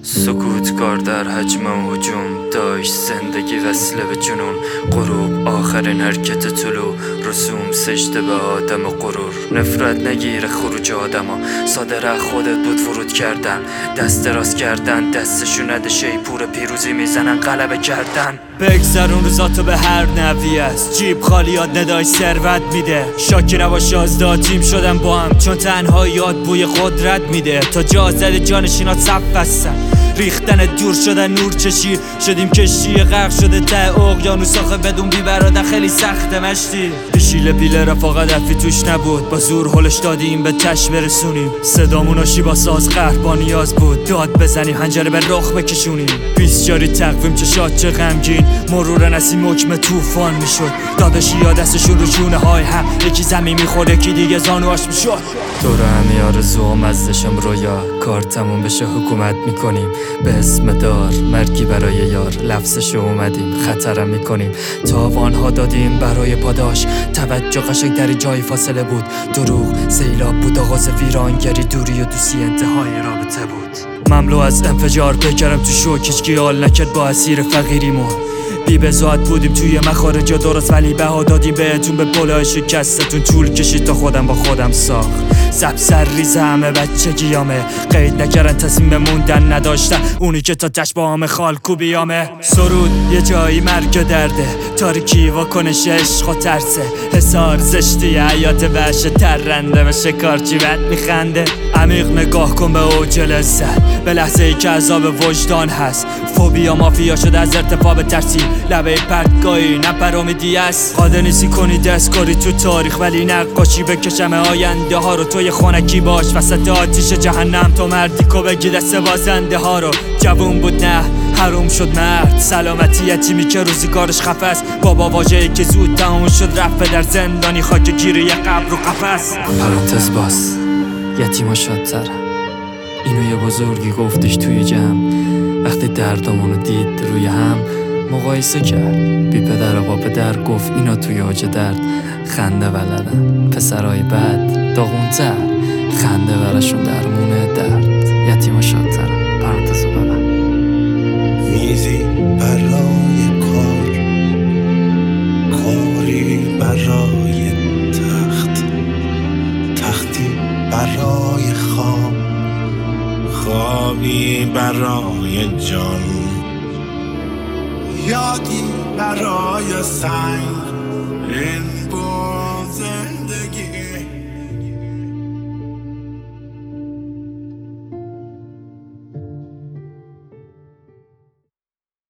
سکوتکار در حجم و هجوم داشت زندگی وصله به جنون. غروب آخرین حرکت طلوع، رسوم سجده به آدم و غرور. نفرت نگیره خروج آدما، صادره خودت بود ورود کردن. دست دراز کردن دستشون نده شیپور پیروزی میزنن غلبه کردن. بگذرون روزاتو به هر نوی است، جیب خالیات ندای ثروت میده. شاکی نباش آزدادیم شدن با هم، چون تنهاییات بوی قدرت میده. تا جا زده جانشینات صف بستن، ریختن دور شدن نور چشی. شدیم کشتی غرق شده ته اقیانوس، آخه بدون بی برادر خیلی سخته مشتی. پیشیل پیله رفاقت حرفی توش نبود، با زور هلش دادیم به تش برسونیم. صدامون آشی با ساز قهر با نیاز بود، داد بزنیم هنجره به رخ بکشونیم. 20 جاری تقویم چشات چه غمگین، مرور نسیم حکم طوفان میشد. داداشی یا دستشون رو جونه های هم، یکی زمین میخورد یکی دیگه زانواش میشد. دور همی آرزو و مزدشم رویا، کار تموم بشه حکومت میکنیم. به اسم دار مرگی برای یار، لفظشو اومدیم خطرم میکنیم. تاوانها دادیم برای پاداش، توجه قشنگ در جای فاصله بود. دروغ سیلاب بود آغاز ویرانگری، دوری و دوستی انتهای رابطه بود. مملو از انفجار بکرم تو شوک، هیچکی حال نکرد با اسیر فقیریمون. بی بزاعت بودیم توی مخارج درست، ولی بها دادیم بهتون به بلای شکستتون. طول کشید تا خودم با خودم ساخت، سبسر ریزه همه بچه گیامه. قید نکردن تصمیم موندن نداشتن، اونی که تا تش با همه خالکو بیامه. سرود یه جایی مرگ درده، تاریکی واکنش عشق و ترسه. حسار زشتی حیات وحشه، ترنده و شکارچی بد میخنده. عمیق نگاه کن به اوج لذت، به لحظه ای که عذاب وجدان هست. فوبیا مافیا شده از ارتفاع به ترسی، لبه پرتگاهی نپر امیدی است. قادر نیستی کنی دستکاری تو تاریخ، ولی نقاشی بکشم آینده ها رو. توی خونکی باش وسط آتیش جهنم، تو مردی کو بگی دست بازنده ها رو. جوون بود نه حروم شد مرد، سلامتی یتیمی که روزگارش خفه است. بابا واژه‌ای که زود تموم شد رفت در زندانی خاک گیر یه قبر و قفس. پرانتز باز یتیما شادتر، اینو یه بزرگی گفتش توی جمع. وقتی دردامونو دید روی هم مقایسه کرد، بی پدر و با پدر گفت اینا توی آج درد خنده بلدن. پسرای بد داغونتر، خنده براشون درمونه درد. یتیما شادتر. پرانتز ببن. میزی برای کار، کاری برای تخت، تختی برای خواب، خوابی برای جان، یادی برای سنگ،